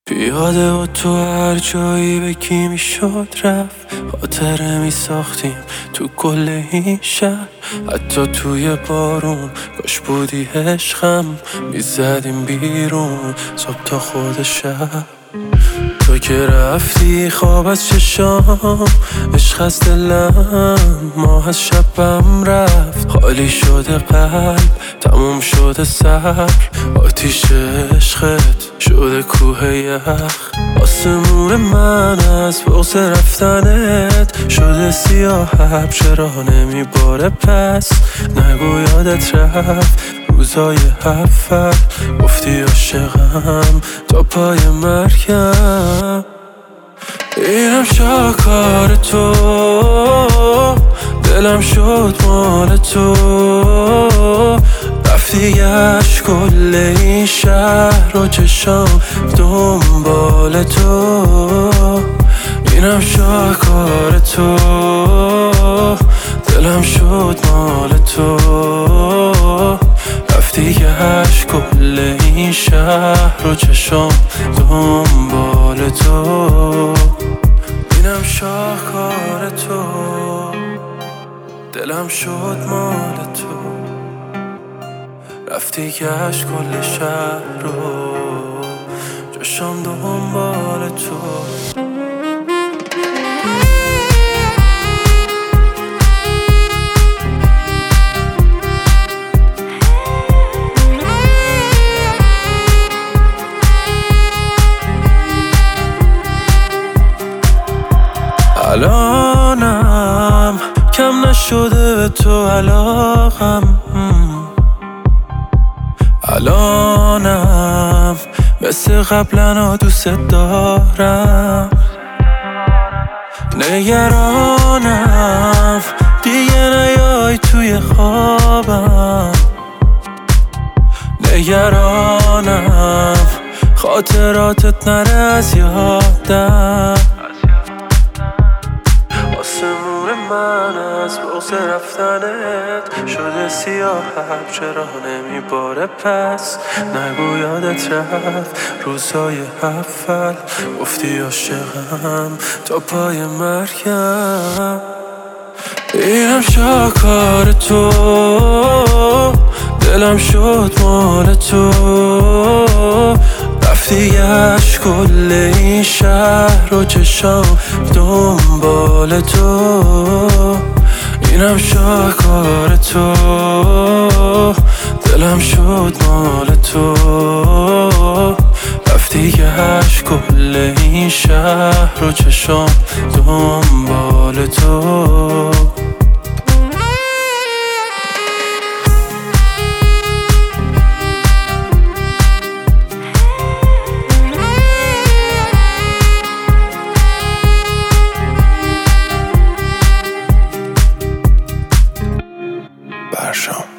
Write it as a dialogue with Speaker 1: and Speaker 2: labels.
Speaker 1: پیاده و تو هر جایی به کی میشد رفت، خاطره میساختیم تو کل این شهر. حتی توی بارون کاش بودی عشقم، میزدیم بیرون صبح تا خود شب. تو که رفتی خواب از چشام، عشق از دلم ماه از شبم رفت. خالی شده قلب، تموم شده صبر، آتیش عشقت شده کوه یخ. آسمون من از بغض رفتنت شده سیاه، چرا نمیباره پس؟ نگو یادت رفت روزای اول، گفتی عاشقم تا پای مرگم. اینم شاکار تو، دلم شد مال تو. رفتی گشت کل این شهر و چشام دنبال تو. اینم شاکار تو، دلم شد مال تو. رفتی گشت کل این شهر و چشام دنبال تو. اینم شاهکار تو، دلم شد مال تو. رفتی گشت کل شهر رو چشام دنبال تو. الانم کم نشده به تو علاقم، الانم مثل قبلا دوست دارم. نگرانم دیگه نیای توی خوابم، نگرانم خاطراتت نره از یادم. آسمون من از بغض رفتنت شده سیاه، چرا نمیباره پس؟ نگو یادت رفت روزای اول، گفتی عاشقم تا پای مرگم. اینم شاکار تو، دلم شد مال تو. رفتی گشت کل این شهر و چشام دنبال تو. اینم شاهکار تو، دلم شد مال تو. رفتی گشت کل این شهر و چشام دنبال تو. برشام